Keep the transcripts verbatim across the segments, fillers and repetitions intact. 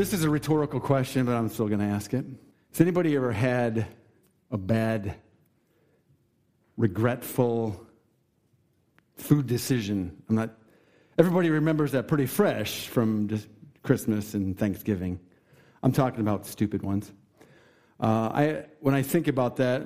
This is a rhetorical question, but I'm still going to ask it. Has anybody ever had a bad, regretful food decision? I'm not. Everybody remembers that pretty fresh from just Christmas and Thanksgiving. I'm talking about stupid ones. Uh, I when I think about that,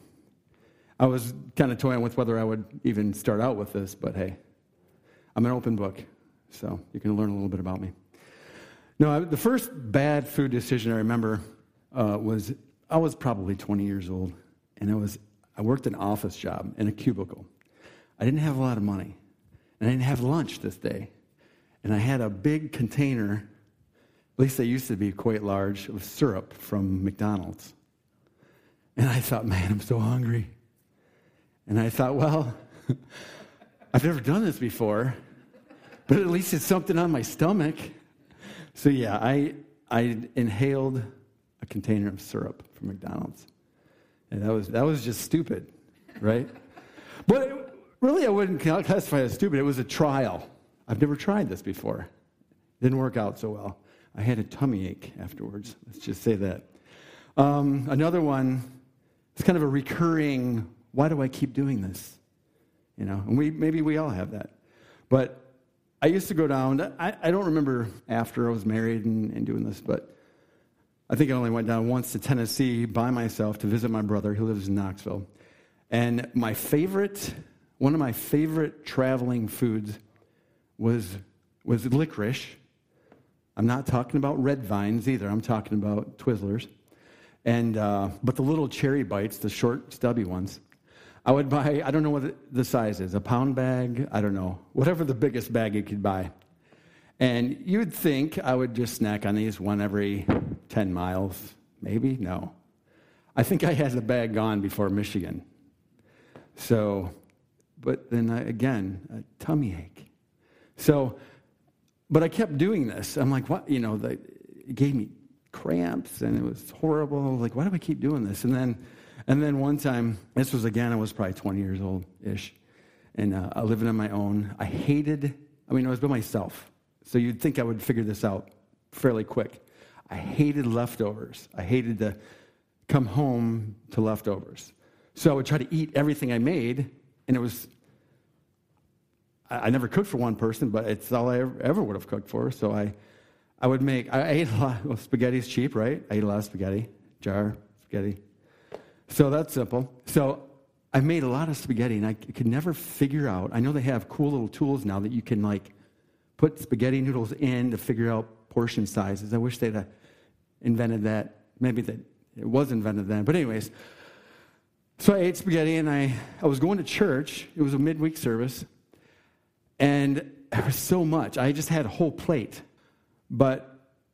I was kind of toying with whether I would even start out with this, but hey, I'm an open book, so you can learn a little bit about me. No, I, the first bad food decision I remember uh, was I was probably twenty years old, and it was I worked an office job in a cubicle. I didn't have a lot of money, and I didn't have lunch this day, and I had a big container, at least they used to be quite large, of syrup from McDonald's. And I thought, man, I'm so hungry. And I thought, well, I've never done this before, but at least it's something on my stomach. So yeah, I I inhaled a container of syrup from McDonald's, and that was that was just stupid, right? But it, really, I wouldn't classify it as stupid. It was a trial. I've never tried this before. It didn't work out so well. I had a tummy ache afterwards. Let's just say that. Um, another one. It's kind of a recurring. Why do I keep doing this? You know, and we maybe we all have that, but. I used to go down, I, I don't remember after I was married and, and doing this, but I think I only went down once to Tennessee by myself to visit my brother who lives in Knoxville. And my favorite, one of my favorite traveling foods was was licorice. I'm not talking about red vines either. I'm talking about Twizzlers. And uh, but the little cherry bites, the short, stubby ones. I would buy, I don't know what the size is, a pound bag, I don't know, whatever the biggest bag you could buy. And you would think I would just snack on these one every ten miles, maybe? No. I think I had the bag gone before Michigan. So, but then I, again, a tummy ache. So, but I kept doing this. I'm like, what? You know, the, it gave me cramps and it was horrible. I was like, why do I keep doing this? And then And then one time, this was again, I was probably twenty years old-ish, and uh, I living on my own. I hated, I mean, I was by myself, so you'd think I would figure this out fairly quick. I hated leftovers. I hated to come home to leftovers. So I would try to eat everything I made, and it was, I, I never cooked for one person, but it's all I ever, ever would have cooked for. So I, I would make, I ate a lot, well, spaghetti's cheap, right? I ate a lot of spaghetti, jar, spaghetti. So that's simple. So I made a lot of spaghetti, and I could never figure out. I know they have cool little tools now that you can, like, put spaghetti noodles in to figure out portion sizes. I wish they'd uh, invented that. Maybe that it was invented then. But anyways, so I ate spaghetti, and I, I was going to church. It was a midweek service, and there was so much. I just had a whole plate. But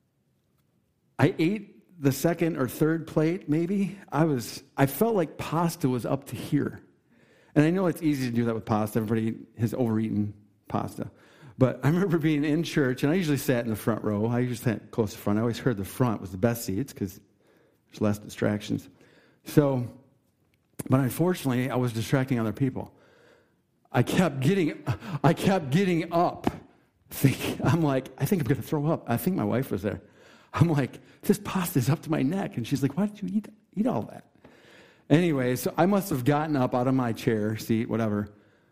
I ate the second or third plate, maybe, I was, I felt like pasta was up to here. And I know it's easy to do that with pasta. Everybody has overeaten pasta. But I remember being in church, and I usually sat in the front row. I usually sat close to the front. I always heard the front was the best seats because there's less distractions. So, but unfortunately, I was distracting other people. I kept getting, I kept getting up. Thinking, I'm like, I think I'm going to throw up. I think my wife was there. I'm like, this pasta's up to my neck. And she's like, why did you eat eat all that? Anyway, so I must have gotten up out of my chair, seat, whatever,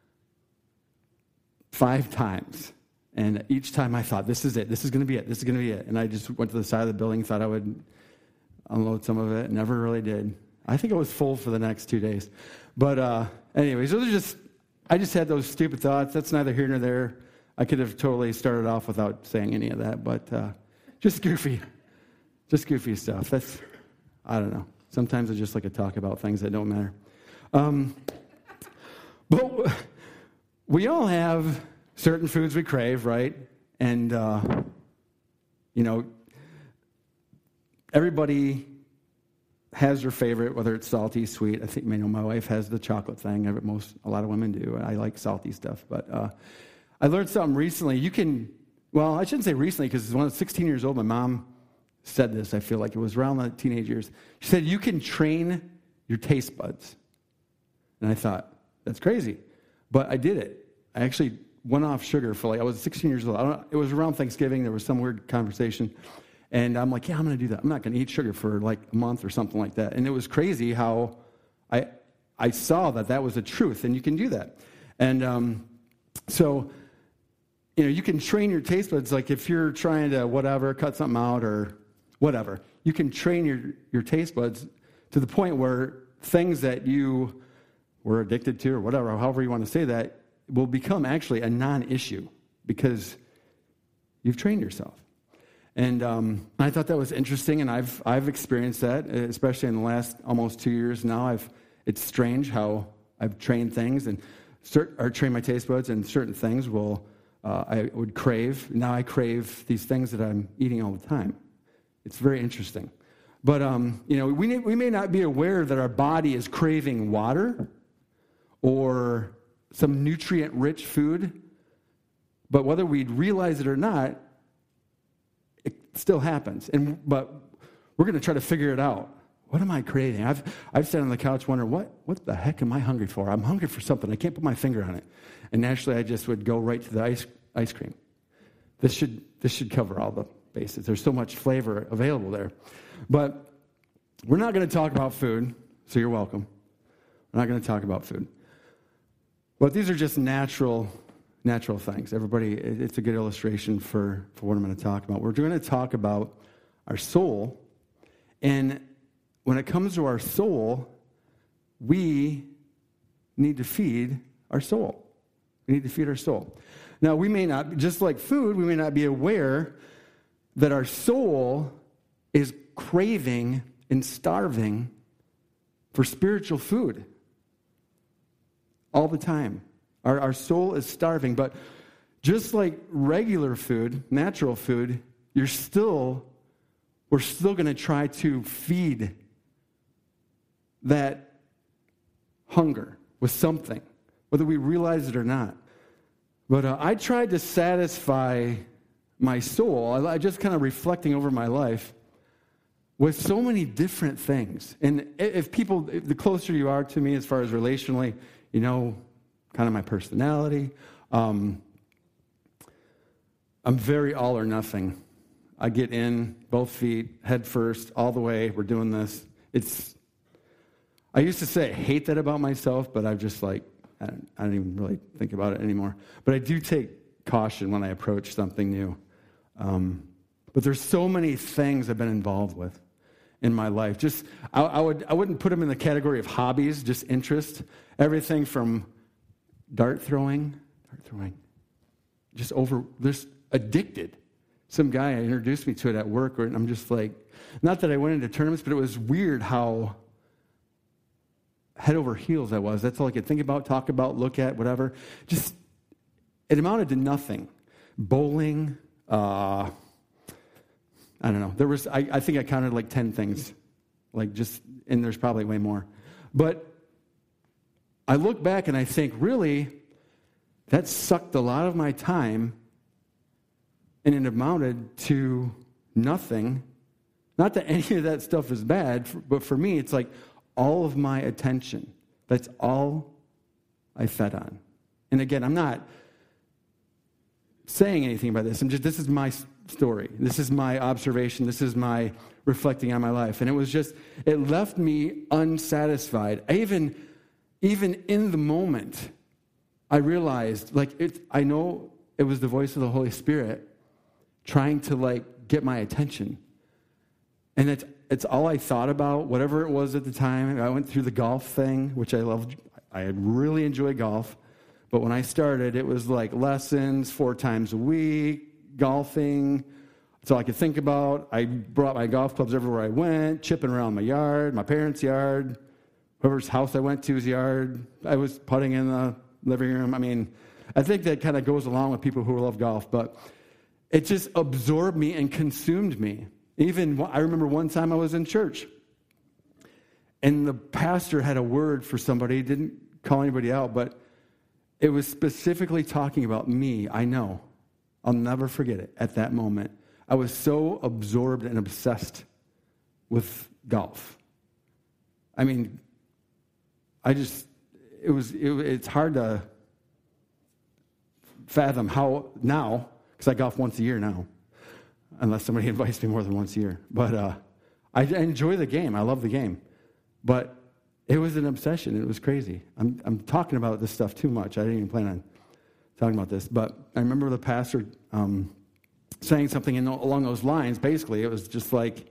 five times. And each time I thought, this is it. This is going to be it. This is going to be it. And I just went to the side of the building, thought I would unload some of it. Never really did. I think I was full for the next two days. But uh, anyways, those are just, I just had those stupid thoughts. That's neither here nor there. I could have totally started off without saying any of that, but uh, just goofy. Just goofy stuff. That's, I don't know. Sometimes I just like to talk about things that don't matter. Um, but we all have certain foods we crave, right? And, uh, you know, everybody has their favorite, whether it's salty, sweet. I think, you know, my wife has the chocolate thing. Most, a lot of women do. I like salty stuff. But uh, I learned something recently. You can, well, I shouldn't say recently, because when I was sixteen years old, my mom said this, I feel like it was around the teenage years. She said, you can train your taste buds. And I thought, that's crazy. But I did it. I actually went off sugar for like, I was sixteen years old. I don't know, it was around Thanksgiving. There was some weird conversation. And I'm like, yeah, I'm going to do that. I'm not going to eat sugar for like a month or something like that. And it was crazy how I I saw that that was the truth, and you can do that. And um, so, you know, you can train your taste buds. Like if you're trying to whatever, cut something out or whatever, you can train your, your taste buds to the point where things that you were addicted to or whatever, however you want to say that, will become actually a non-issue because you've trained yourself. And um, I thought that was interesting, and I've I've experienced that, especially in the last almost two years now. I've it's strange how I've trained things and cert, or trained my taste buds, and certain things will uh, I would crave. Now I crave these things that I'm eating all the time. It's very interesting. But um, you know, we we may not be aware that our body is craving water or some nutrient-rich food, but whether we realize it or not, it still happens. And but we're going to try to figure it out. What am I craving? I've I've sat on the couch wondering, what what the heck am I hungry for? I'm hungry for something. I can't put my finger on it. And naturally, I just would go right to the ice ice cream. This should this should cover all the bases. There's so much flavor available there. But we're not going to talk about food, so you're welcome. We're not going to talk about food. But these are just natural natural things. Everybody, it's a good illustration for, for what I'm going to talk about. We're going to talk about our soul. And when it comes to our soul, we need to feed our soul. We need to feed our soul. Now, we may not, just like food, we may not be aware that our soul is craving and starving for spiritual food all the time. Our, our soul is starving, but just like regular food, natural food, you're still, we're still going to try to feed that hunger with something, whether we realize it or not. But uh, I tried to satisfy my soul. I, I just kind of reflecting over my life with so many different things. And if people, if the closer you are to me as far as relationally, you know, kind of my personality. Um, I'm very all or nothing. I get in, both feet, head first, all the way. We're doing this. It's. I used to say I hate that about myself, but I've just like, I don't, I don't even really think about it anymore. But I do take caution when I approach something new. Um, but there's so many things I've been involved with in my life. Just I, I would I wouldn't put them in the category of hobbies, just interest. Everything from dart throwing, dart throwing, just over, just addicted. Some guy introduced me to it at work, and I'm just like, not that I went into tournaments, but it was weird how head over heels I was. That's all I could think about, talk about, look at, whatever. Just, it amounted to nothing. Bowling, uh, I don't know. There was, I, I think I counted like ten things, like just, and there's probably way more. But I look back and I think, really, that sucked a lot of my time, and it amounted to nothing. Not that any of that stuff is bad, but for me, it's like all of my attention. That's all I fed on. And again, I'm not saying anything about this. I'm just, this is my story. This is my observation. This is my reflecting on my life. And it was just, it left me unsatisfied. I even... Even in the moment, I realized, like, it, I know it was the voice of the Holy Spirit trying to, like, get my attention. And it's, it's all I thought about, whatever it was at the time. I went through the golf thing, which I loved. I had really enjoyed golf. But when I started, it was like lessons four times a week, golfing. That's all I could think about. I brought my golf clubs everywhere I went, chipping around my yard, my parents' yard. Whoever's house I went to's yard, I was putting in the living room. I mean, I think that kind of goes along with people who love golf, but it just absorbed me and consumed me. Even, I remember one time I was in church, and the pastor had a word for somebody. He didn't call anybody out, but it was specifically talking about me. I know. I'll never forget it at that moment. I was so absorbed and obsessed with golf. I mean, I just, it was, it, it's hard to fathom how now, because I golf once a year now. unless somebody invites me more than once a year. But uh, I enjoy the game. I love the game. But it was an obsession. It was crazy. I'm, I'm talking about this stuff too much. I didn't even plan on talking about this. But I remember the pastor um, saying something in, along those lines. Basically, it was just like,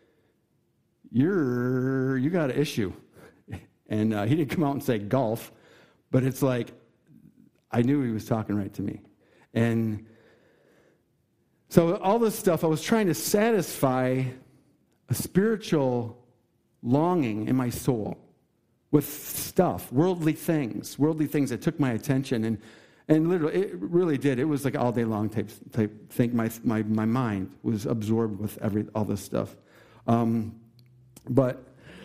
you're, you got an issue. And uh, he didn't come out and say golf, but it's like, I knew he was talking right to me. And so all this stuff, I was trying to satisfy a spiritual longing in my soul with stuff, worldly things, worldly things that took my attention. And and literally, it really did. It was like all day long type, type thing. My, my, my mind was absorbed with every all this stuff. Um, but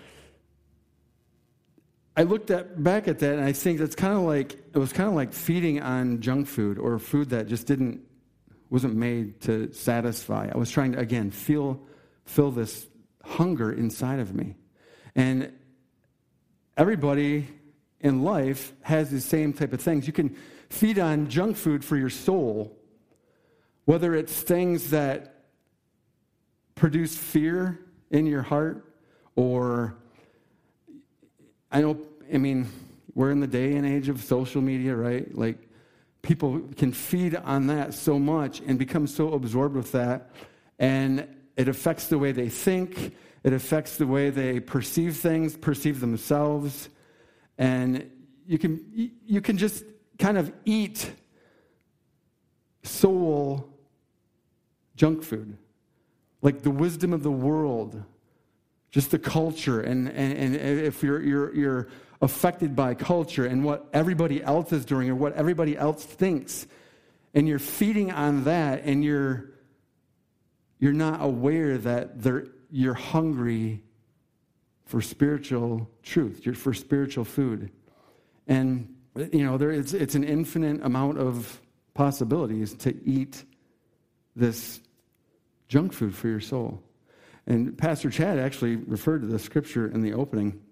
I looked at back at that, and I think that's kind of like it was kind of like feeding on junk food or food that just didn't wasn't made to satisfy. I was trying to again feel fill this hunger inside of me, and everybody in life has the same type of things. You can feed on junk food for your soul, whether it's things that produce fear in your heart or. I know, I mean, we're in the day and age of social media, right? Like, people can feed on that so much and become so absorbed with that, and it affects the way they think, it affects the way they perceive things, perceive themselves, and you can you can just kind of eat soul junk food, like the wisdom of the world. Just the culture, and, and, and if you're, you're you're affected by culture and what everybody else is doing or what everybody else thinks, and you're feeding on that, and you're you're not aware that they're, you're hungry for spiritual truth, you're for spiritual food, and you know there is it's an infinite amount of possibilities to eat this junk food for your soul. And Pastor Chad actually referred to the scripture in the opening.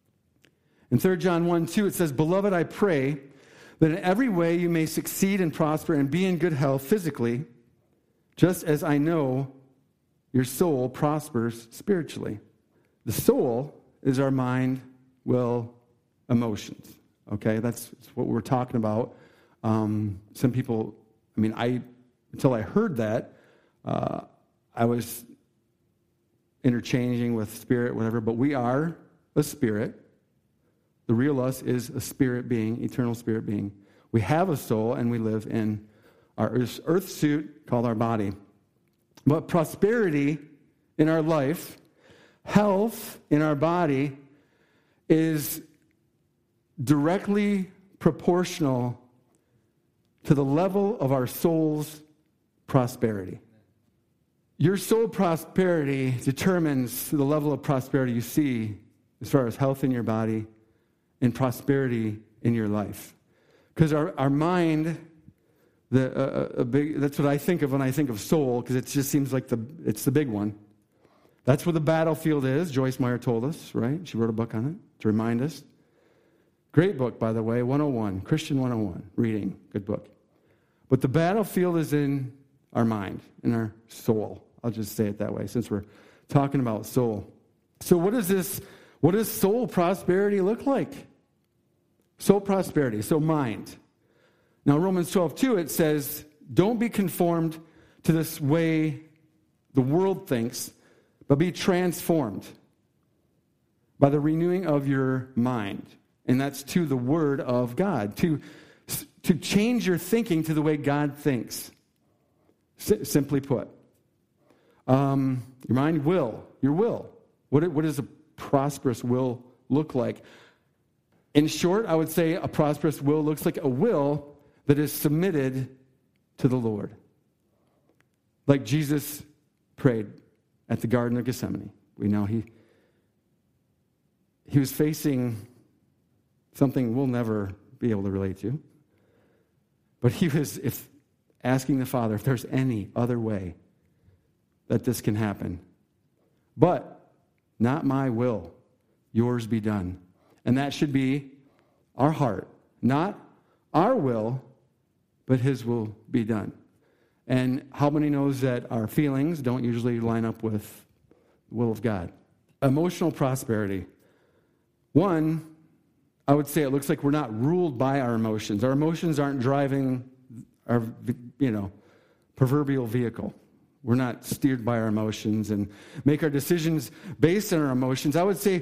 In Third John one two, it says, "Beloved, I pray that in every way you may succeed and prosper and be in good health physically, just as I know your soul prospers spiritually." The soul is our mind, will, emotions. Okay, that's what we're talking about. Um, some people, I mean, I until I heard that, uh, I was interchanging with spirit, whatever, but we are a spirit. The real us is a spirit being, eternal spirit being. We have a soul, and we live in our earth, earth suit called our body. But prosperity in our life, health in our body, is directly proportional to the level of our soul's prosperity. Your soul prosperity determines the level of prosperity you see as far as health in your body and prosperity in your life. Because our, our mind, the uh, a big, that's what I think of when I think of soul, because it just seems like the it's the big one. That's where the battlefield is. Joyce Meyer told us, right? She wrote a book on it to remind us. Great book, by the way, one oh one, Christian one oh one, reading, good book. But the battlefield is in our mind, in our soul. I'll just say it that way, since we're talking about soul. So what does this, what does soul prosperity look like? Soul prosperity, so mind. Now, Romans twelve two, it says, "Don't be conformed to this way the world thinks, but be transformed by the renewing of your mind." And that's to the Word of God, to, to change your thinking to the way God thinks. S- simply put. Um, your mind will, your will. What, what does a prosperous will look like? In short, I would say a prosperous will looks like a will that is submitted to the Lord. Like Jesus prayed at the Garden of Gethsemane. We know he, he was facing something we'll never be able to relate to. But he was if asking the Father if there's any other way that this can happen. But not my will, yours be done. And that should be our heart. Not our will, but his will be done. And how many knows that our feelings don't usually line up with the will of God? Emotional prosperity. One, I would say it looks like we're not ruled by our emotions. Our emotions aren't driving our, you know, proverbial vehicle. We're not steered by our emotions and make our decisions based on our emotions. I would say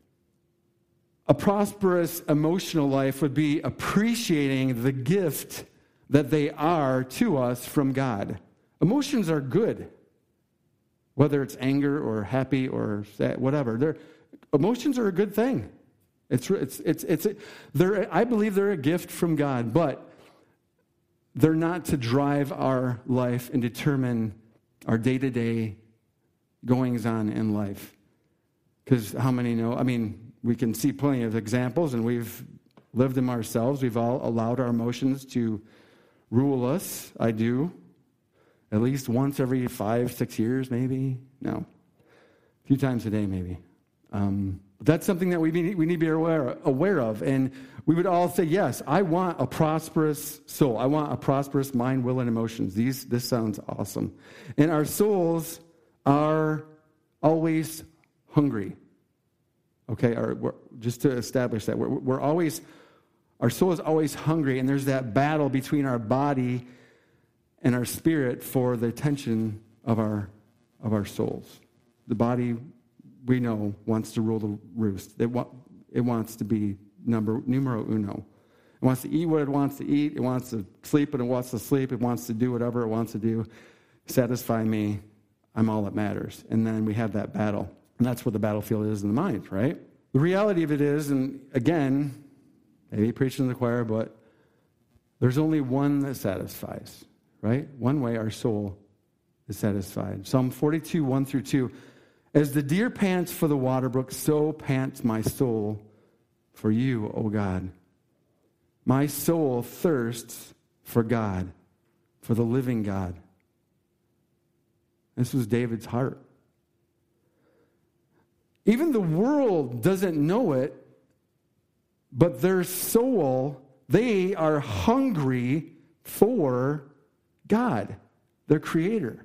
a prosperous emotional life would be appreciating the gift that they are to us from God. Emotions are good, whether it's anger or happy or sad, whatever. They're, emotions are a good thing. It's it's it's it's. They're, I believe they're a gift from God, but they're not to drive our life and determine our day-to-day goings-on in life. Because how many know? I mean, we can see plenty of examples, and we've lived them ourselves. We've all allowed our emotions to rule us. I do. At least once every five, six years, maybe. No. A few times a day, maybe. Um, but that's something that we need, we need to be aware, aware of. And we would all say, yes, I want a prosperous soul. I want a prosperous mind, will, and emotions. These, this sounds awesome. And our souls are always hungry. Okay, or we're, just to establish that, we're, we're always, our soul is always hungry, and there's that battle between our body and our spirit for the attention of our of our souls. The body, we know, wants to rule the roost. It, wa- it wants to be number numero uno. It wants to eat what it wants to eat. It wants to sleep when it wants to sleep. It wants to do whatever it wants to do. Satisfy me. I'm all that matters. And then we have that battle. And that's where the battlefield is in the mind, right? The reality of it is, and again, maybe preaching to the choir, but there's only one that satisfies, right? One way our soul is satisfied. Psalm forty-two, one through two. As the deer pants for the water brook, so pants my soul for you, O God. My soul thirsts for God, for the living God. This was David's heart. Even the world doesn't know it, but their soul, they are hungry for God, their creator.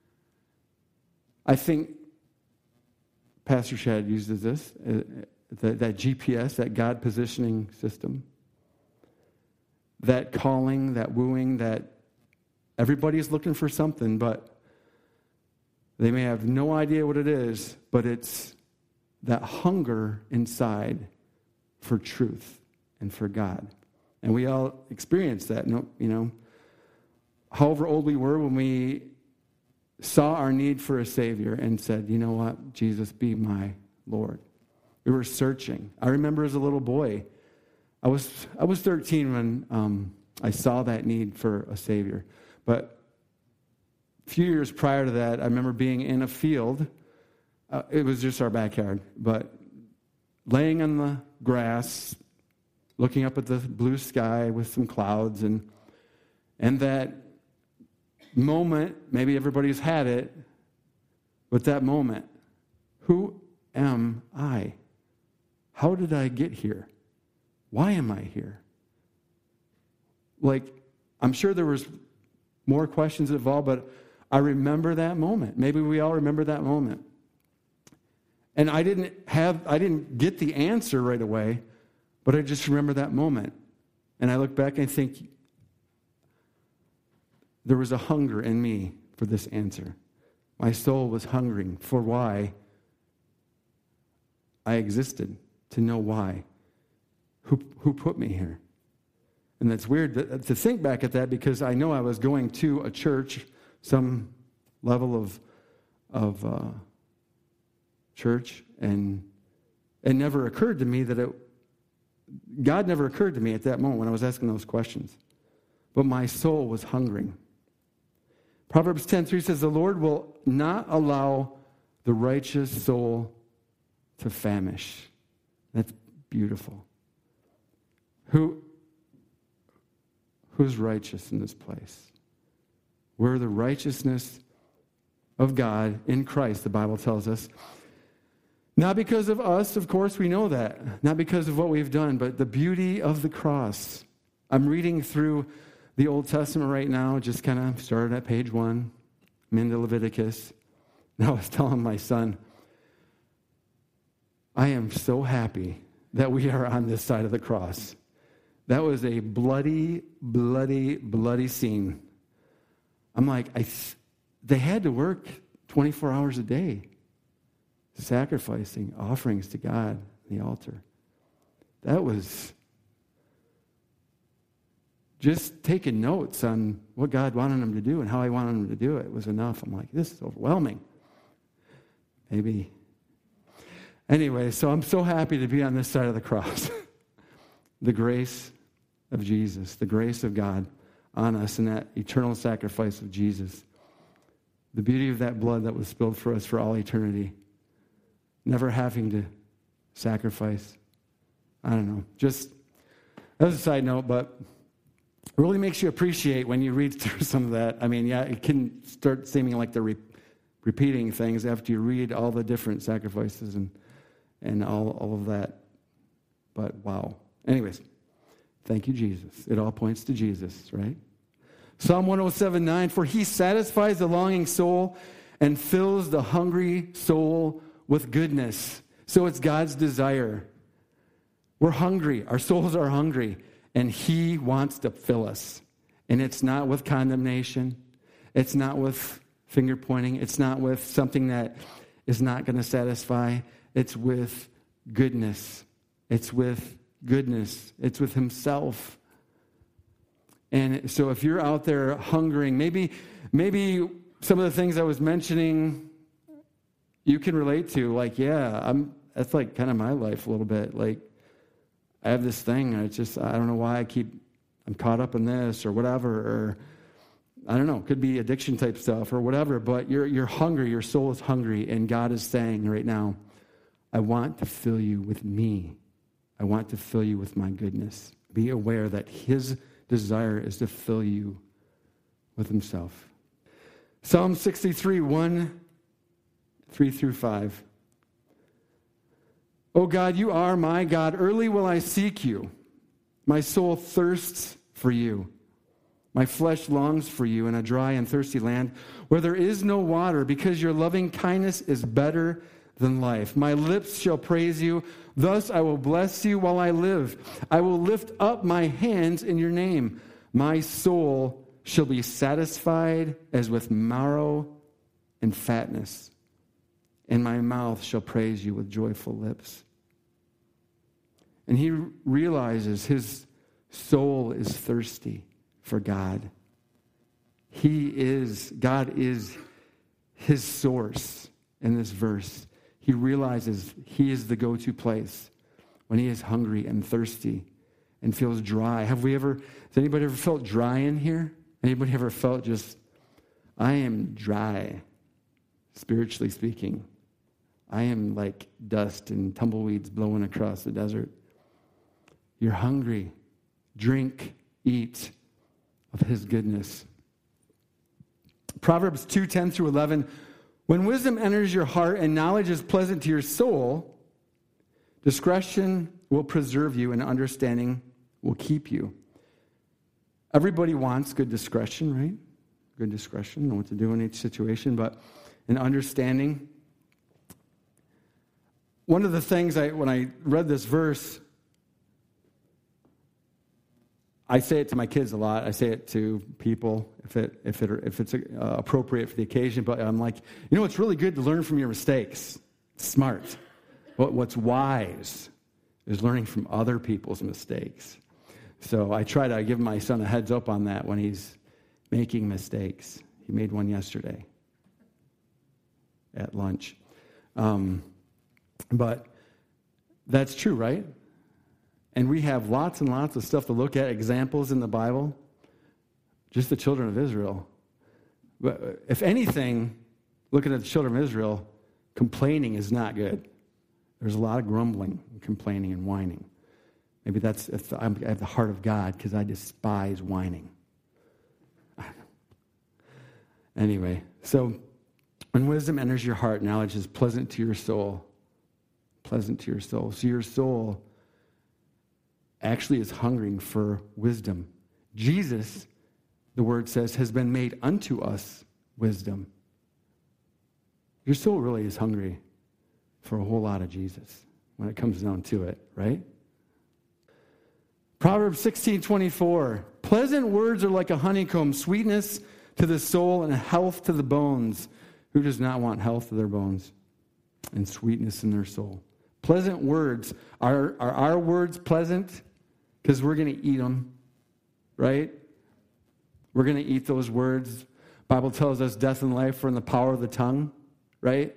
I think Pastor Shad uses this, uh, that, that G P S, that God positioning system, that calling, that wooing, that everybody's looking for something, but they may have no idea what it is, but it's that hunger inside for truth and for God. And we all experience that, you know, however old we were when we saw our need for a Savior and said, you know what, Jesus, be my Lord. We were searching. I remember as a little boy, I was I was thirteen when um, I saw that need for a Savior. But a few years prior to that, I remember being in a field. Uh, it was just our backyard, but laying on the grass, looking up at the blue sky with some clouds, and and that moment, maybe everybody's had it, but that moment, who am I? How did I get here? Why am I here? Like, I'm sure there was more questions involved, but I remember that moment. Maybe we all remember that moment. And I didn't have, I didn't get the answer right away, but I just remember that moment. And I look back and I think, there was a hunger in me for this answer. My soul was hungering for why I existed, to know why. Who, who put me here? And that's weird to, to think back at that, because I know I was going to a church, some level of, of uh, church, and it never occurred to me that it, God never occurred to me at that moment when I was asking those questions. But my soul was hungering. Proverbs ten three says, the Lord will not allow the righteous soul to famish. That's beautiful. Who, who's righteous in this place? We're the righteousness of God in Christ, the Bible tells us. Not because of us, of course, we know that. Not because of what we've done, but the beauty of the cross. I'm reading through the Old Testament right now, just kind of started at page one. I'm into Leviticus. And I was telling my son, I am so happy that we are on this side of the cross. That was a bloody, bloody, bloody scene. I'm like, I, they had to work twenty-four hours a day, sacrificing offerings to God on the altar. That was just taking notes on what God wanted them to do and how he wanted them to do it was enough. I'm like, this is overwhelming. Maybe. Anyway, so I'm so happy to be on this side of the cross. The grace of Jesus, the grace of God on us and that eternal sacrifice of Jesus. The beauty of that blood that was spilled for us for all eternity. Never having to sacrifice. I don't know. Just, that was a side note, but it really makes you appreciate when you read through some of that. I mean, yeah, it can start seeming like they're re- repeating things after you read all the different sacrifices and and all, all of that. But wow. Anyways, thank you, Jesus. It all points to Jesus, right? Psalm one oh seven nine, for he satisfies the longing soul and fills the hungry soul with goodness. So it's God's desire. We're hungry. Our souls are hungry. And he wants to fill us. And it's not with condemnation. It's not with finger pointing. It's not with something that is not going to satisfy. It's with goodness. It's with goodness. It's with himself. And so if you're out there hungering, maybe, maybe some of the things I was mentioning you can relate to. Like, yeah, I'm. That's like kind of my life a little bit. Like, I have this thing, and it's just, I don't know why I keep, I'm caught up in this or whatever, or I don't know, it could be addiction type stuff or whatever, but you're you're hungry, your soul is hungry, and God is saying right now, I want to fill you with me. I want to fill you with my goodness. Be aware that his desire is to fill you with himself. Psalm sixty-three, one, three through five. O God, you are my God. Early will I seek you. My soul thirsts for you. My flesh longs for you in a dry and thirsty land where there is no water, because your loving kindness is better than life. My lips shall praise you. Thus I will bless you while I live. I will lift up my hands in your name. My soul shall be satisfied as with marrow and fatness, and my mouth shall praise you with joyful lips. And he realizes his soul is thirsty for God. He is, God is his source in this verse. He realizes he is the go-to place when he is hungry and thirsty and feels dry. Have we ever, has anybody ever felt dry in here? Anybody ever felt just, I am dry, spiritually speaking. I am like dust and tumbleweeds blowing across the desert. You're hungry. Drink, eat of his goodness. Proverbs two, ten through eleven. When wisdom enters your heart and knowledge is pleasant to your soul, discretion will preserve you and understanding will keep you. Everybody wants good discretion, right? Good discretion, know what to do in each situation, but an understanding. One of the things I, when I read this verse, I say it to my kids a lot. I say it to people if it if it if it's uh, appropriate for the occasion. But I'm like, you know, it's really good to learn from your mistakes. It's smart. But what's wise is learning from other people's mistakes. So I try to give my son a heads up on that when he's making mistakes. He made one yesterday at lunch. Um, but that's true, right? And we have lots and lots of stuff to look at, examples in the Bible. Just the children of Israel. But if anything, looking at the children of Israel, complaining is not good. There's a lot of grumbling and complaining and whining. Maybe that's, if I have the heart of God because I despise whining. Anyway, so when wisdom enters your heart, knowledge is pleasant to your soul. Pleasant to your soul. So your soul actually is hungering for wisdom. Jesus the word says, has been made unto us wisdom. Your soul really is hungry for a whole lot of Jesus when it comes down to it, right? Proverbs sixteen twenty-four, pleasant words are like a honeycomb, sweetness to the soul and health to the bones. Who does not want health to their bones and sweetness in their soul? Pleasant words. Are, are our words pleasant? Because we're going to eat them, right? We're going to eat those words. Bible tells us death and life are in the power of the tongue, right?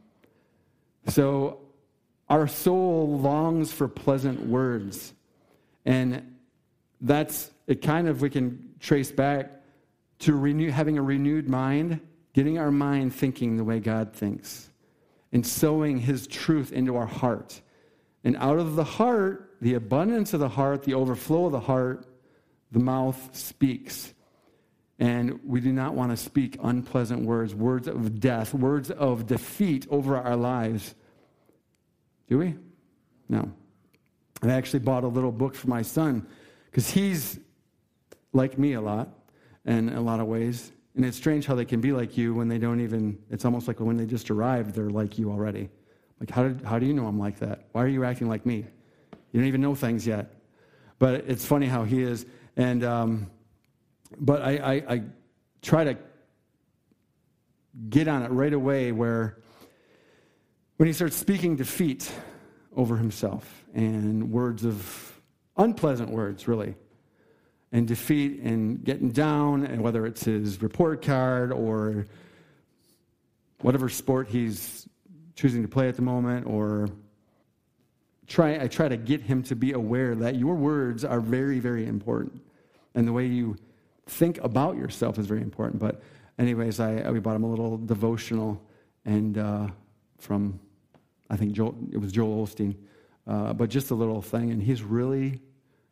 So our soul longs for pleasant words. And that's, it kind of, we can trace back to renew, having a renewed mind, getting our mind thinking the way God thinks, and sowing his truth into our heart. And out of the heart, the abundance of the heart, the overflow of the heart, the mouth speaks. And we do not want to speak unpleasant words, words of death, words of defeat over our lives. Do we? No. I actually bought a little book for my son because he's like me a lot in a lot of ways. And it's strange how they can be like you when they don't even, it's almost like when they just arrived, they're like you already. Like, how did, how do you know I'm like that? Why are you acting like me? You don't even know things yet. But it's funny how he is. And, um, but I, I, I try to get on it right away where when he starts speaking defeat over himself and words of unpleasant words, really, and defeat and getting down, and whether it's his report card or whatever sport he's choosing to play at the moment, or try, I try to get him to be aware that your words are very, very important, and the way you think about yourself is very important. But anyways, I, I we bought him a little devotional, and uh, from, I think Joel, it was Joel Osteen, uh, but just a little thing, and he's really,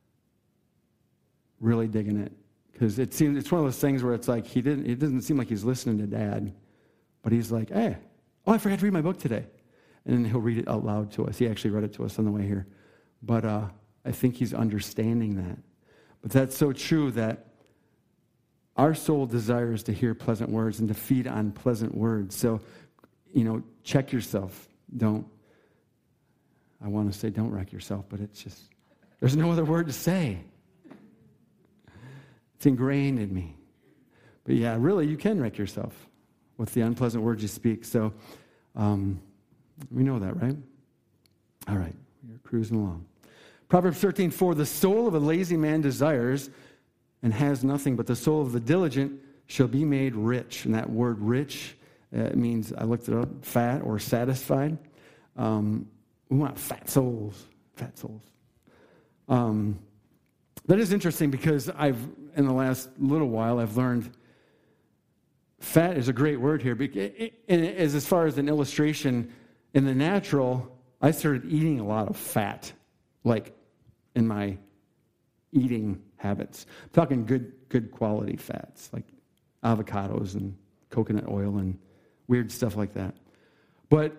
really digging it, because it seems it's one of those things where it's like he didn't. It doesn't seem like he's listening to Dad, but he's like, "Hey, oh, I forgot to read my book today," and then he'll read it out loud to us. He actually read it to us on the way here, but uh, I think he's understanding that. But that's so true that our soul desires to hear pleasant words and to feed on pleasant words. So, you know, check yourself. Don't. I want to say don't wreck yourself, but it's just there's no other word to say. It's ingrained in me. But yeah, really, you can wreck yourself with the unpleasant words you speak. So um, we know that, right? All right, we're cruising along. Proverbs thirteen four, the soul of a lazy man desires and has nothing, but the soul of the diligent shall be made rich. And that word rich, uh, it means, I looked it up, fat or satisfied. Um, we want fat souls, fat souls. Um, that is interesting because I've, in the last little while, I've learned fat is a great word here. And as, as far as an illustration, in the natural, I started eating a lot of fat, like in my eating habits. I'm talking good, good quality fats, like avocados and coconut oil and weird stuff like that. But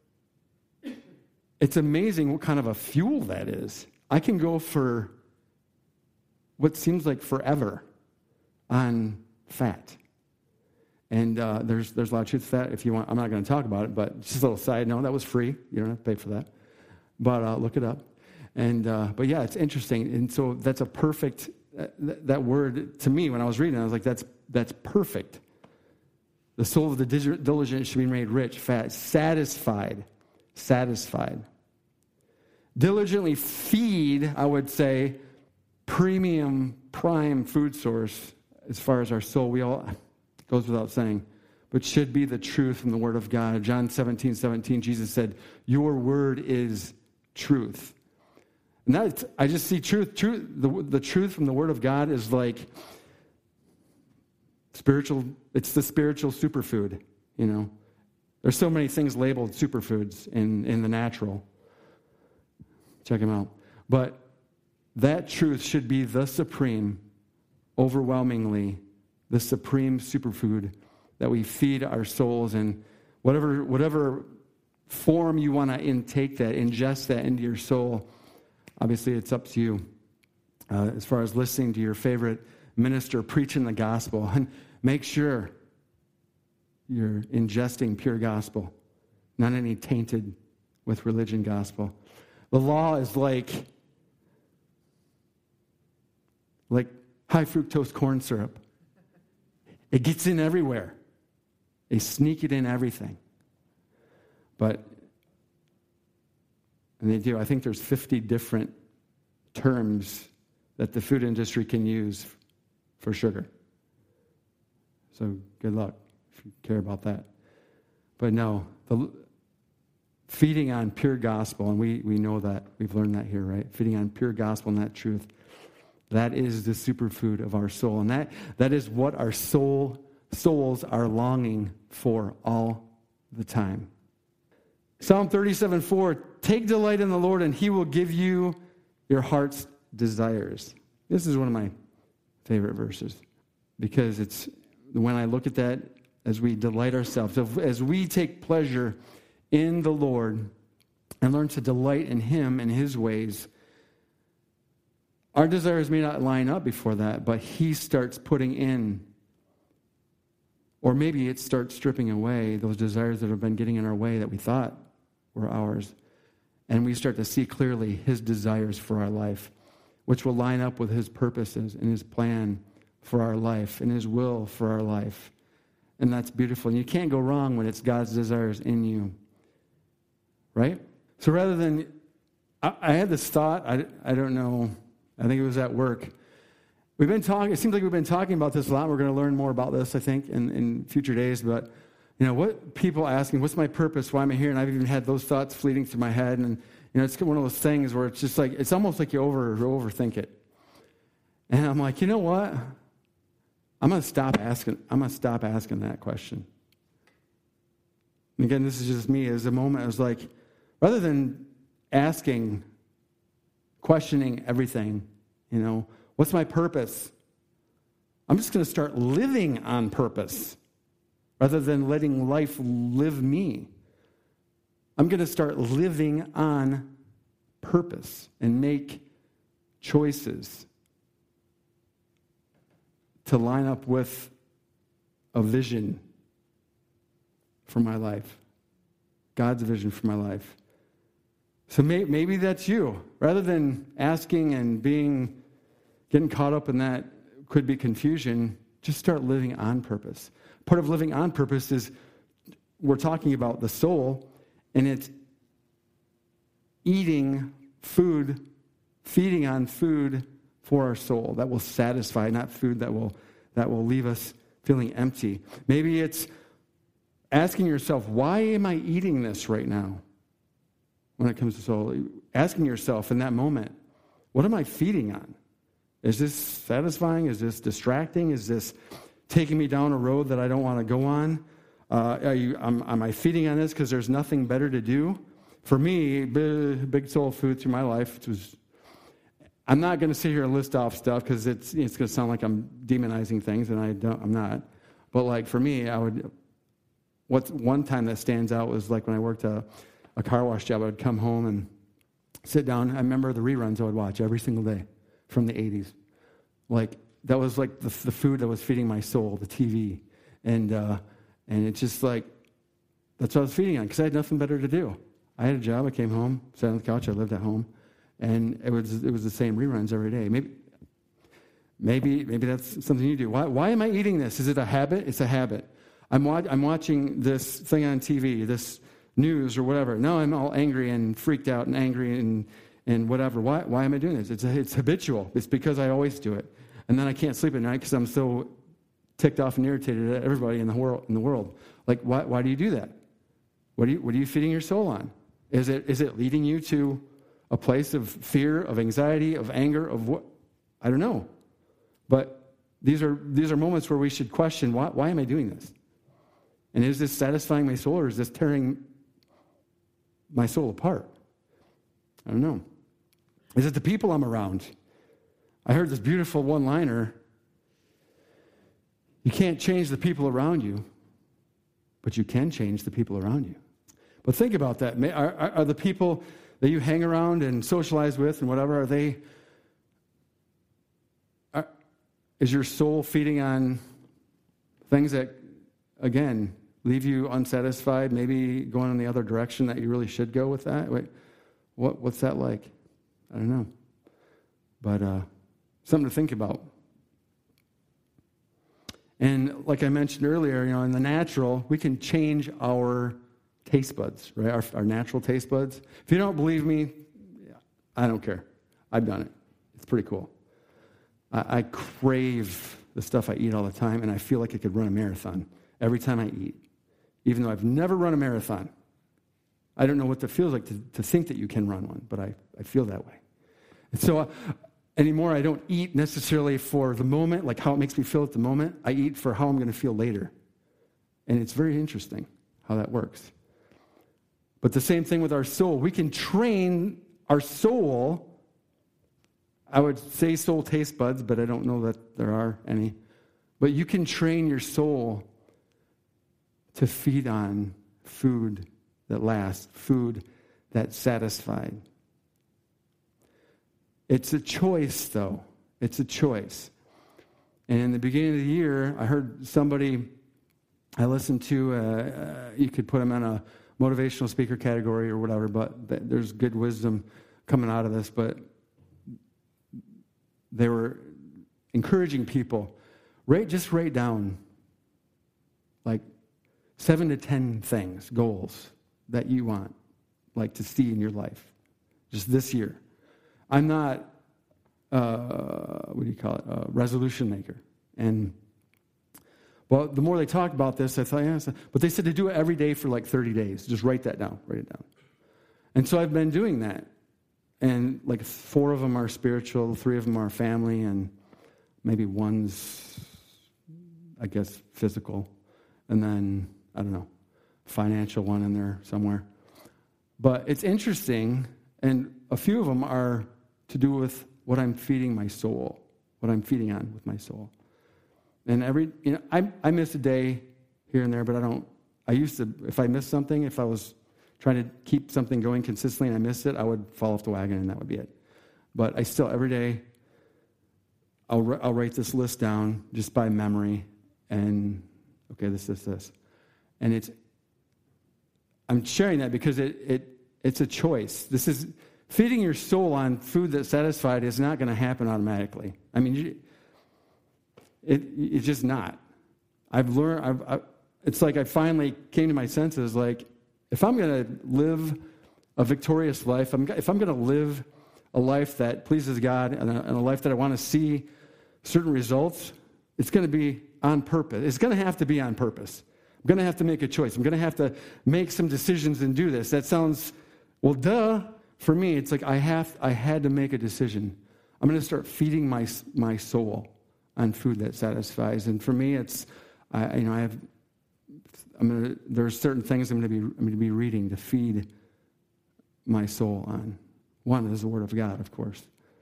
it's amazing what kind of a fuel that is. I can go for what seems like forever on fat. And uh, there's there's a lot of truth to that. If you want, I'm not going to talk about it, but just a little side note, that was free. You don't have to pay for that. But uh, look it up. And uh, but yeah, it's interesting. And so that's a perfect, uh, th- that word to me when I was reading it, I was like, that's that's perfect. The soul of the diligent should be made rich, fat, satisfied, satisfied. Diligently feed, I would say, premium, prime food source as far as our soul. We all, it goes without saying, but should be the truth from the Word of God. John seventeen seventeen, Jesus said, your word is truth. And that, I just see truth. Truth. The, the truth from the Word of God is like spiritual. It's the spiritual superfood, you know. There's so many things labeled superfoods in, in the natural. Check them out. But that truth should be the supreme, overwhelmingly, the supreme superfood that we feed our souls in. Whatever, whatever form you want to intake that, ingest that into your soul, obviously it's up to you. Uh, as far as listening to your favorite minister preaching the gospel. And make sure you're ingesting pure gospel, not any tainted with religion gospel. The law is like, like high fructose corn syrup. It gets in everywhere. They sneak it in everything. But, and they do, I think there's fifty different terms that the food industry can use for sugar. So good luck if you care about that. But no, the feeding on pure gospel, and we, we know that. We've learned that here, right? Feeding on pure gospel and that truth. That is the superfood of our soul. And that, that is what our soul souls are longing for all the time. Psalm thirty-seven four, take delight in the Lord and he will give you your heart's desires. This is one of my favorite verses because it's when I look at that as we delight ourselves, as we take pleasure in the Lord and learn to delight in him and his ways, our desires may not line up before that, but he starts putting in, or maybe it starts stripping away those desires that have been getting in our way that we thought were ours. And we start to see clearly his desires for our life, which will line up with his purposes and his plan for our life and his will for our life. And that's beautiful. And you can't go wrong when it's God's desires in you. Right? So rather than, I, I had this thought, I, I don't know, I think it was at work. We've been talking, it seems like we've been talking about this a lot. We're going to learn more about this, I think, in, in future days. But, you know, what people asking, what's my purpose? Why am I here? And I've even had those thoughts fleeting through my head. And, you know, it's one of those things where it's just like, it's almost like you over overthink it. And I'm like, you know what? I'm going to stop asking, I'm going to stop asking that question. And again, this is just me. As a moment, I was like, rather than asking, questioning everything, you know, what's my purpose? I'm just going to start living on purpose rather than letting life live me. I'm going to start living on purpose and make choices to line up with a vision for my life, God's vision for my life. So may, maybe that's you. Rather than asking and being, getting caught up in that could be confusion, just start living on purpose. Part of living on purpose is we're talking about the soul, and it's eating food, feeding on food for our soul that will satisfy, not food that will that will leave us feeling empty. Maybe it's asking yourself, why am I eating this right now? When it comes to soul, asking yourself in that moment, what am I feeding on? Is this satisfying? Is this distracting? Is this taking me down a road that I don't want to go on? Uh, are you, am, am I feeding on this because there's nothing better to do? For me, big, big soul food through my life, it was, I'm not going to sit here and list off stuff because it's it's going to sound like I'm demonizing things, and I don't. I'm not. But like for me, I would. What's one time that stands out was like when I worked a, a car wash job. I would come home and sit down. I remember the reruns I would watch every single day from the eighties. Like that was like the, the food that was feeding my soul, the T V, and uh, and it's just like that's what I was feeding on because I had nothing better to do. I had a job. I came home, sat on the couch. I lived at home. And it was it was the same reruns every day. Maybe maybe maybe that's something you do. Why why am I eating this? Is it a habit? It's a habit. I'm wa- I'm watching this thing on T V, this news or whatever. Now I'm all angry and freaked out and angry and and whatever. Why why am I doing this? It's a, it's habitual. It's because I always do it. And then I can't sleep at night because I'm so ticked off and irritated at everybody in the world in the world. Like why why do you do that? What are you what are you feeding your soul on? Is it is it leading you to a place of fear, of anxiety, of anger, of what? I don't know. But these are these are moments where we should question, why, why am I doing this? And is this satisfying my soul, or is this tearing my soul apart? I don't know. Is it the people I'm around? I heard this beautiful one-liner. You can't change the people around you, but you can change the people around you. But think about that. Are, are, are the people that you hang around and socialize with and whatever, are they, are, is your soul feeding on things that, again, leave you unsatisfied, maybe going in the other direction that you really should go with that? Wait, what, what's that like? I don't know. But uh, something to think about. And like I mentioned earlier, you know, in the natural, we can change our taste buds, right? Our, our natural taste buds. If you don't believe me, I don't care. I've done it. It's pretty cool. I, I crave the stuff I eat all the time, and I feel like I could run a marathon every time I eat, even though I've never run a marathon. I don't know what it feels like to, to think that you can run one, but I, I feel that way. And so uh, anymore, I don't eat necessarily for the moment, like how it makes me feel at the moment. I eat for how I'm going to feel later. And it's very interesting how that works. But the same thing with our soul. We can train our soul. I would say soul taste buds, but I don't know that there are any. But you can train your soul to feed on food that lasts, food that's satisfied. It's a choice, though. It's a choice. And in the beginning of the year, I heard somebody I listened to, uh, uh, you could put them in a motivational speaker category or whatever, but th- there's good wisdom coming out of this. But they were encouraging people, write, just write down like seven to ten things, goals that you want like to see in your life just this year. I'm not, uh, what do you call it, a resolution maker. And, well, the more they talked about this, I thought, yeah, but they said to do it every day for like thirty days. Just write that down, write it down. And so I've been doing that. And like four of them are spiritual, three of them are family, and maybe one's, I guess, physical. And then, I don't know, financial one in there somewhere. But it's interesting, and a few of them are to do with what I'm feeding my soul, what I'm feeding on with my soul. And every, you know, I, I miss a day here and there, but I don't, I used to, if I missed something, if I was trying to keep something going consistently and I missed it, I would fall off the wagon and that would be it. But I still, every day, I'll, I'll write this list down just by memory and, okay, this, this, this. And it's, I'm sharing that because it, it it's a choice. This is, feeding your soul on food that's satisfied is not going to happen automatically. I mean, you, it, it's just not. I've learned, I've, I, it's like I finally came to my senses, like, if I'm going to live a victorious life, I'm, if I'm going to live a life that pleases God and a, and a life that I want to see certain results, it's going to be on purpose. It's going to have to be on purpose. I'm going to have to make a choice. I'm going to have to make some decisions and do this. That sounds, well, duh. For me, it's like I have, I had to make a decision. I'm going to start feeding my my soul on food that satisfies. And for me, it's, I, you know, I have, I'm going to, there's certain things I'm going to be, I'm going to be reading to feed my soul on. One is the Word of God, of course.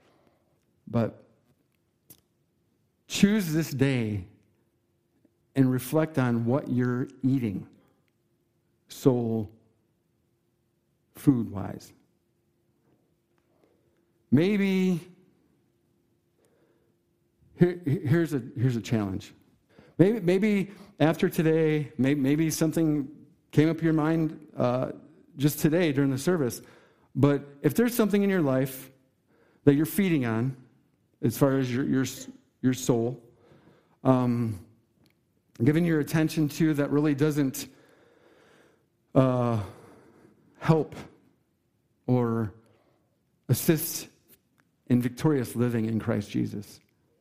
But choose this day and reflect on what you're eating, soul, food-wise. Maybe here, here's a here's a challenge. Maybe maybe after today, maybe, maybe something came up in your mind uh, just today during the service. But if there's something in your life that you're feeding on, as far as your your your soul, um, giving your attention to that really doesn't uh, help or assist in victorious living in Christ Jesus.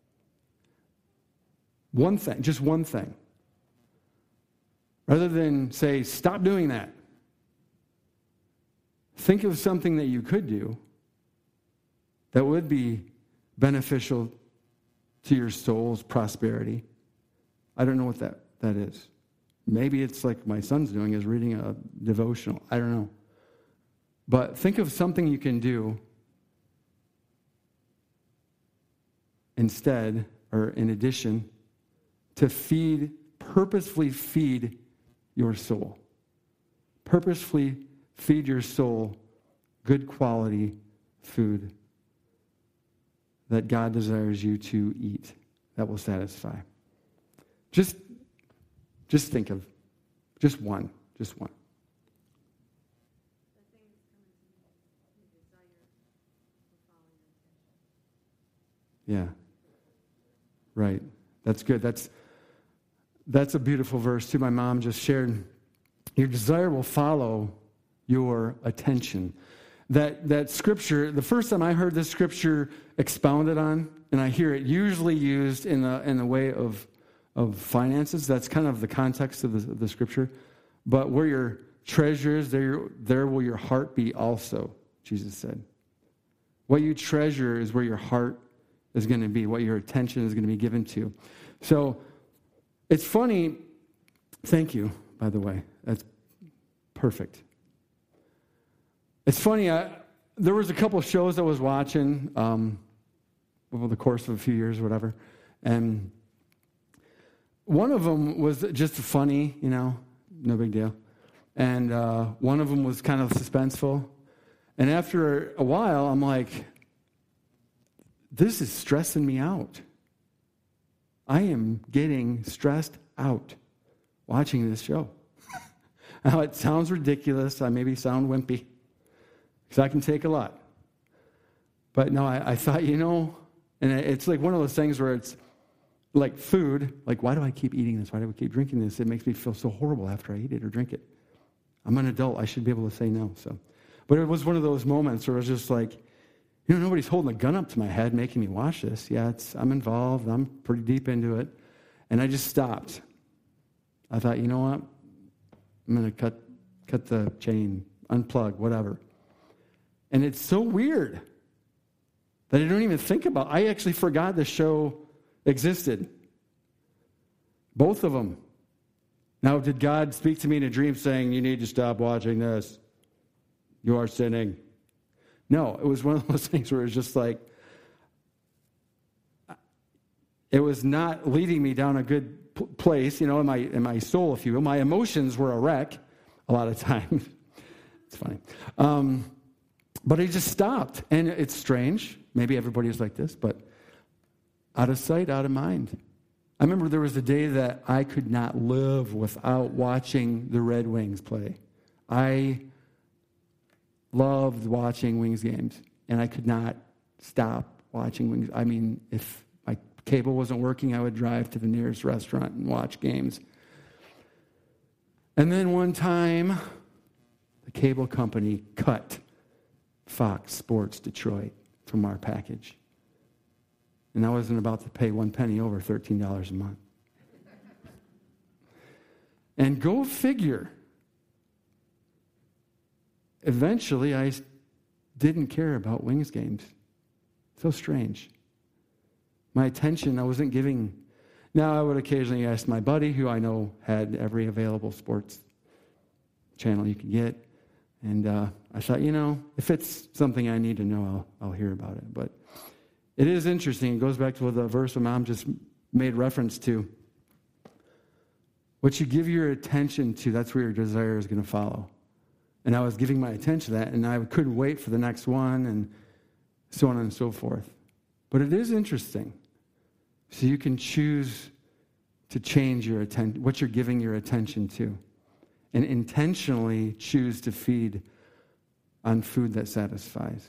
One thing, just one thing. Rather than say, stop doing that, think of something that you could do that would be beneficial to your soul's prosperity. I don't know what that, that is. Maybe it's like my son's doing, is reading a devotional. I don't know. But think of something you can do instead, or in addition, to feed, purposefully feed your soul. Purposefully feed your soul good quality food that God desires you to eat. that will satisfy. Just, just think of just one, just one. Yeah. Right. That's good. That's that's a beautiful verse too. My mom just shared. Your desire will follow your attention. That that scripture, the first time I heard this scripture expounded on, and I hear it usually used in the in the way of of finances. That's kind of the context of the, of the scripture. But where your treasure is, there, there will your heart be also, Jesus said. What you treasure is where your heart is going to be, what your attention is going to be given to. So it's funny. Thank you, by the way. That's perfect. It's funny. I, there was a couple of shows I was watching um, over the course of a few years or whatever. And one of them was just funny, you know, no big deal. And uh, one of them was kind of suspenseful. And after a while, I'm like, this is stressing me out. I am getting stressed out watching this show. Now, it sounds ridiculous. I maybe sound wimpy, because I can take a lot. But no, I, I thought, you know, and it's like one of those things where it's like food. Like, why do I keep eating this? Why do I keep drinking this? It makes me feel so horrible after I eat it or drink it. I'm an adult. I should be able to say no. So, but it was one of those moments where it was just like, you know, nobody's holding a gun up to my head making me watch this. Yeah, it's I'm involved. I'm pretty deep into it. And I just stopped. I thought, you know what? I'm going to cut cut the chain, unplug, whatever. And it's so weird that I don't even think about. I actually forgot the show existed. Both of them. Now, did God speak to me in a dream saying, you need to stop watching this? You are sinning. No, it was one of those things where it was just like, it was not leading me down a good p- place, you know, in my in my soul, if you will. My emotions were a wreck a lot of times. It's funny. Um, but I just stopped. And it's strange. Maybe everybody's like this, but out of sight, out of mind. I remember there was a day that I could not live without watching the Red Wings play. I loved watching Wings games, and I could not stop watching Wings. I mean, if my cable wasn't working, I would drive to the nearest restaurant and watch games. And then one time, the cable company cut Fox Sports Detroit from our package. And I wasn't about to pay one penny over thirteen dollars a month. And go figure. Eventually, I didn't care about Wings games. So strange. My attention, I wasn't giving. Now, I would occasionally ask my buddy, who I know had every available sports channel you could get. And uh, I thought, you know, if it's something I need to know, I'll, I'll hear about it. But it is interesting. It goes back to the verse that Mom just made reference to. What you give your attention to, that's where your desire is going to follow. And I was giving my attention to that, and I couldn't wait for the next one, and so on and so forth. But it is interesting. So you can choose to change your attention, what you're giving your attention to, and intentionally choose to feed on food that satisfies.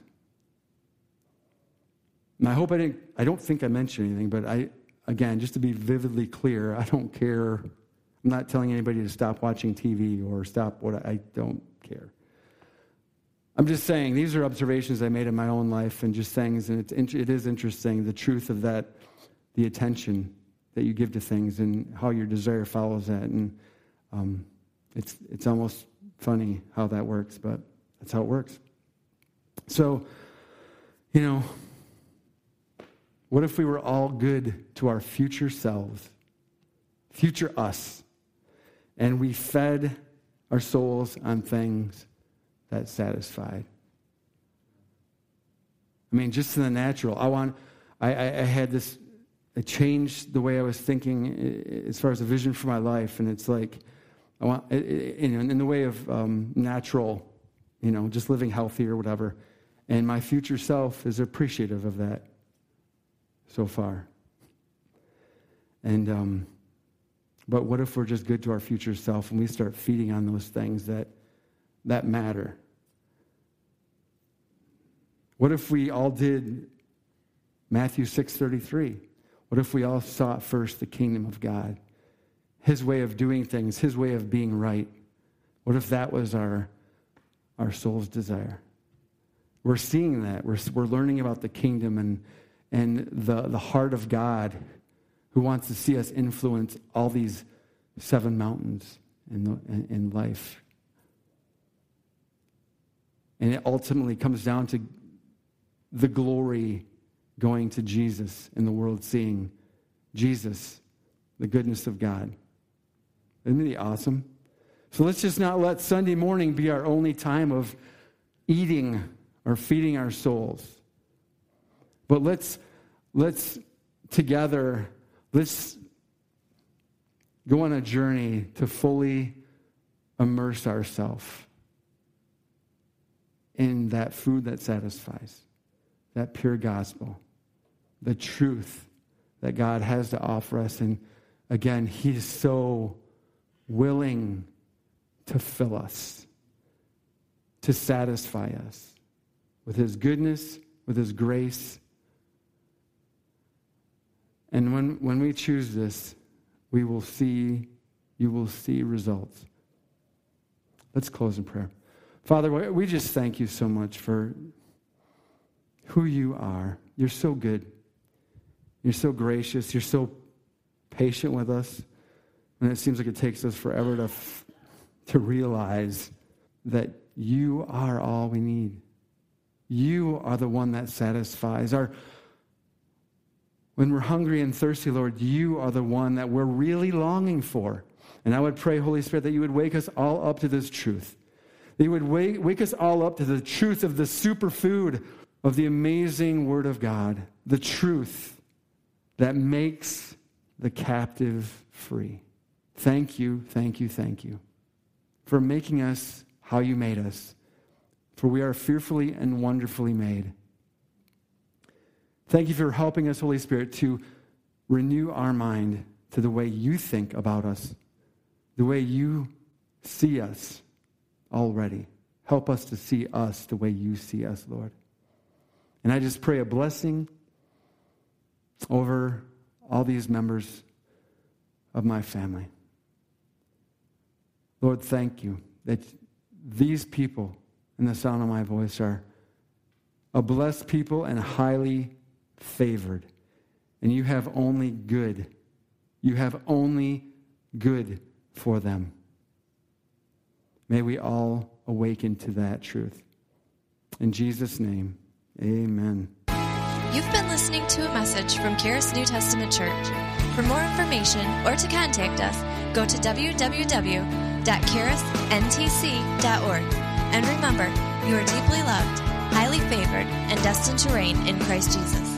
And I hope I didn't, I don't think I mentioned anything, but I, again, just to be vividly clear, I don't care. I'm not telling anybody to stop watching T V or stop what I don't care. I'm just saying these are observations I made in my own life and just things, and it's, it is interesting, the truth of that, the attention that you give to things and how your desire follows that. And um, it's it's almost funny how that works, but that's how it works. So, you know, what if we were all good to our future selves, future us, and we fed our souls on things that satisfied? I mean, just in the natural. I want. I, I, I had this. It changed the way I was thinking as far as a vision for my life, and it's like I want in, in the way of um, natural, you know, just living healthy or whatever. And my future self is appreciative of that so far. And, um, but what if we're just good to our future self and we start feeding on those things that, that matter? What if we all did Matthew six thirty-three? What if we all sought first the kingdom of God, his way of doing things, his way of being right? What if that was our, our soul's desire? We're seeing that. We're, we're learning about the kingdom and, and the, the heart of God, who wants to see us influence all these seven mountains in, the, in, in life. And it ultimately comes down to the glory going to Jesus and the world seeing Jesus, the goodness of God. Isn't it awesome? So let's just not let Sunday morning be our only time of eating or feeding our souls. But let's let's together, let's go on a journey to fully immerse ourselves in that food that satisfies, that pure gospel, the truth that God has to offer us. And again, he is so willing to fill us, to satisfy us with his goodness, with his grace. And when, when we choose this, we will see, you will see results. Let's close in prayer. Father, we just thank you so much for who you are. You're so good. You're so gracious. You're so patient with us. And it seems like it takes us forever to, to realize that you are all we need. You are the one that satisfies. Our, when we're hungry and thirsty, Lord, you are the one that we're really longing for. And I would pray, Holy Spirit, that you would wake us all up to this truth. That you would wake, wake us all up to the truth of the superfood of the amazing Word of God. The truth that makes the captive free. Thank you, thank you, thank you for making us how you made us. For we are fearfully and wonderfully made. Thank you for helping us, Holy Spirit, to renew our mind to the way you think about us, the way you see us already. Help us to see us the way you see us, Lord. And I just pray a blessing over all these members of my family. Lord, thank you that these people in the sound of my voice are a blessed people and highly favored. And you have only good. You have only good for them. May we all awaken to that truth. In Jesus' name, amen. You've been listening to a message from Charis New Testament Church. For more information or to contact us, go to w w w dot charis n t c dot org. And remember, you are deeply loved, highly favored, and destined to reign in Christ Jesus.